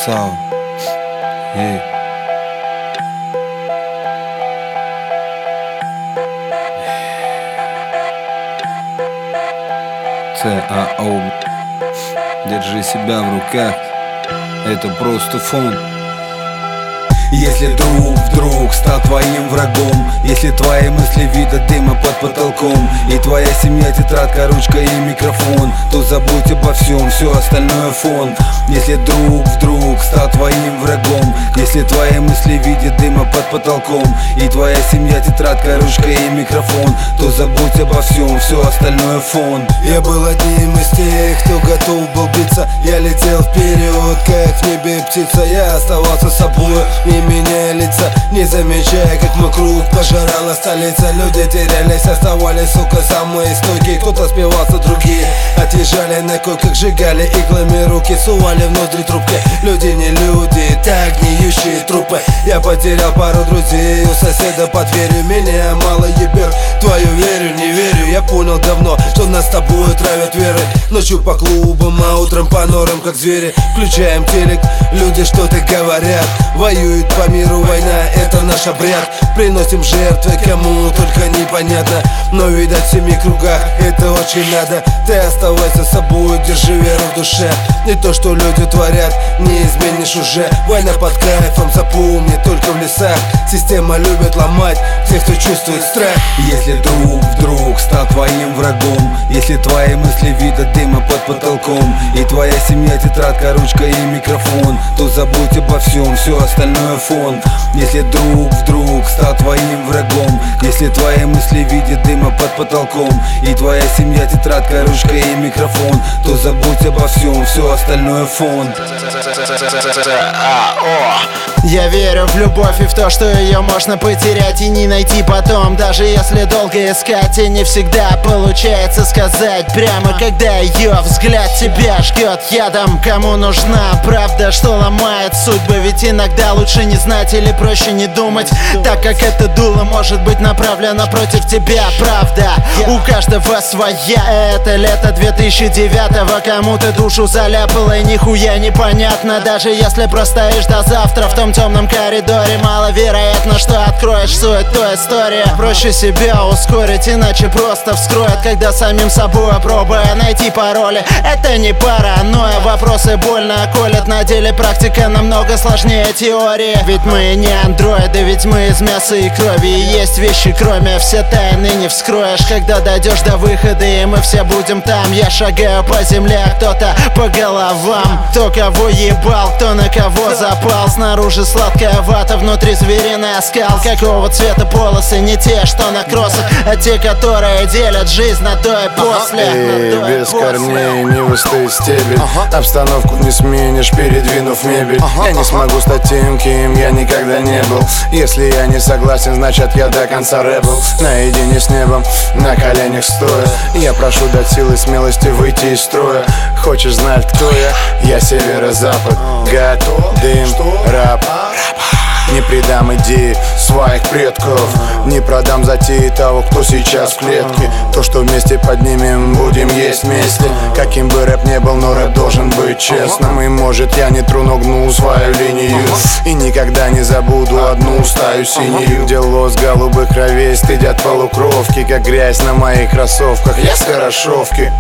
Саунд. ЦАО. Держи себя в руках. Это просто фон. Если друг вдруг стал твоим врагом, если твои мысли видят дыма под потолком, и твоя семья тетрадка, ручка и микрофон, то забудь обо всем, все остальное фон. Если друг вдруг стал твоим врагом, если твои мысли видят дыма под потолком, и твоя семья тетрадка, ручка и микрофон, то забудь обо всем, все остальное фон. Я был одним из тех, кто готов был биться. Я летел вперед, как в небе птица. Я оставался собой, не меняя лица, не замечая, как мой круг пожирала столица. Люди терялись, оставались, сука, самые стойкие. Кто-то спивался, другие отъезжали на койках, сжигали иглами руки, сували в ноздри трубки. Люди не люди, так гниющие трупы. Я потерял пару друзей у соседа под дверью. Меня мало ебет, твою верю, не верю. Я понял давно, что нас с тобой травят верой. Ночью по клубам, а утром по норам, как звери. Включаем телек, люди что-то говорят. Воюют по миру, война, это наш обряд. Приносим жертвы, кому только непонятно. Но видать в семи кругах это очень надо. Ты оставайся собой, держи веру в душе. И то, что люди творят, не изменишь уже. Война под кайфом, запомни, только в лесах. Система любит ломать тех, кто чувствует страх. Если друг вдруг стал твоим врагом, если твои мысли видят дыма под потолком, и твоя семья тетрадка, ручка и микрофон, то забудь обо всем, все остальное фон. Если друг вдруг стал твоим врагом, если твои мысли видят дыма под потолком, и твоя семья тетрадка, ручка и микрофон, то забудь обо всем, все остальное фон. Я верю в любовь и в то, что ее можно потерять и не найти потом. Даже если долго искать, и не всегда получается сказать прямо, когда ее взгляд тебя жгет ядом. Кому нужна правда, что ломает судьбы? Ведь иногда лучше не знать или проще не думать, так как это дуло может быть направлено против тебя. Правда, у каждого своя. Это лето 2009-го, кому-то душу заляпало и нихуя непонятно. Даже если простоишь до завтра в том темном коридоре, маловероятно, что откроешь суть той истории. Проще себя ускорить, иначе просто вскроет, когда самим собой пробуя найти пароли. Это не паранойя, вопросы больно колят. На деле практика намного сложнее теории. Ведь мы не андроиды, ведь мы из мяса и крови. И есть вещи, кроме все тайны не вскроешь. Когда дойдешь до выхода, и мы все будем там. Я шагаю по земле, а кто-то по головам. Кто кого ебал, кто на кого запал. Снаружи сладкая вата, внутри звериный оскал. Какого цвета полосы? Не те, что на кроссах, а те, которые делят жизнь на до и после. Без корней не высты стебель. Обстановку не сменишь, передвинув мебель. Я не смогу стать тем, кем я никогда не был. Если я не согласен, значит я до конца рэпл. Наедине с небом, на коленях стоя. Я прошу дать силы, смелости выйти из строя. Хочешь знать, кто я? Я северо-запад. Гад, дым, раб. Не предам идеи своих предков, не продам затеи того, кто сейчас в клетке. То, что вместе поднимем, будем есть вместе. Каким бы рэп не был, но рэп должен быть честным. И может я не тру, но гну свою линию. И никогда не забуду одну стаю синюю, где лос голубых кровей стыдят полукровки, как грязь на моих кроссовках. Я с хорошовки.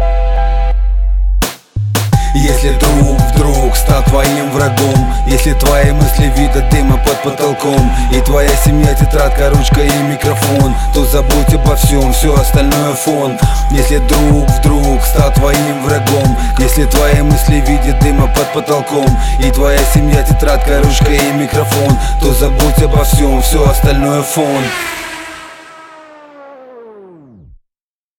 Если друг вдруг стал твоим врагом, если твои мысли видят дыма под потолком, и твоя семья тетрадка, ручка и микрофон, то забудь обо всем, все остальное фон. Если друг вдруг стал твоим врагом, если твои мысли видят дыма под потолком, и твоя семья тетрадка, ручка и микрофон, то забудь обо всем, все остальное фон.